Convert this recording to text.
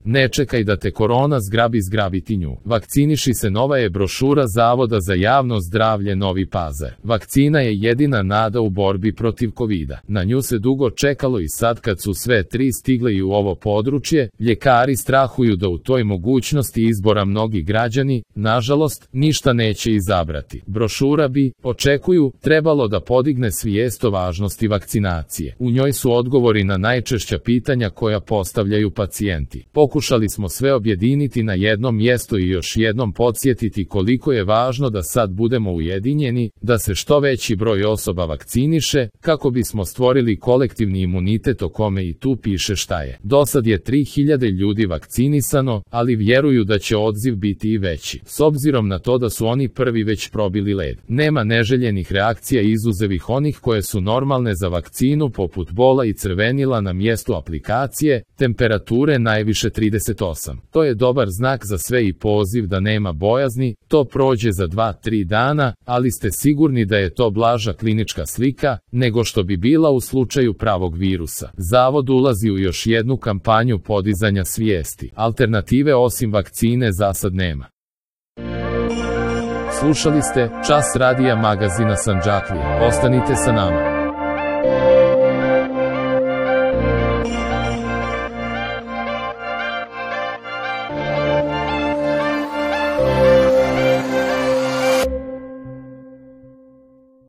Ne čekaj da te korona zgrabi ti nju. Vakciniši se nova je brošura Zavoda za javno zdravlje Novi Pazar. Vakcina je jedina nada u borbi protiv covida. Na nju se dugo čekalo i sad kad su sve tri stigle i u ovo područje, ljekari strahuju da u toj mogućnosti izbora mnogi građani, nažalost, ništa neće izabrati. Brošura bi, očekuju, trebalo da podigne svijest o važnosti vakcinacije. U njoj su odgovori na najčešća pitanja koja postavljaju pacijenti. Pokušali smo sve objediniti na jednom mjestu i još jednom podsjetiti koliko je važno da sad budemo ujedinjeni, da se što veći broj osoba vakciniše, kako bismo stvorili kolektivni imunitet o kome i tu piše šta je. Dosad je 3000 ljudi vakcinisano, ali vjeruju da će odziv biti i veći. S obzirom na to da su oni prvi već probili led. Nema neželjenih reakcija izuzevih onih koje su normalne za vakcinu poput bola i crvenila na mjestu aplikacije, temperature najviše 38. To je dobar znak za sve i poziv da nema bojazni, to prođe za 2-3 dana, ali ste sigurni da je to blaža klinička slika, nego što bi bila u slučaju pravog virusa. Zavod ulazi u još jednu kampanju podizanja svijesti. Alternative osim vakcine zasad nema. Slušali ste Čas radija magazina Sandžaklije. Ostanite sa nama.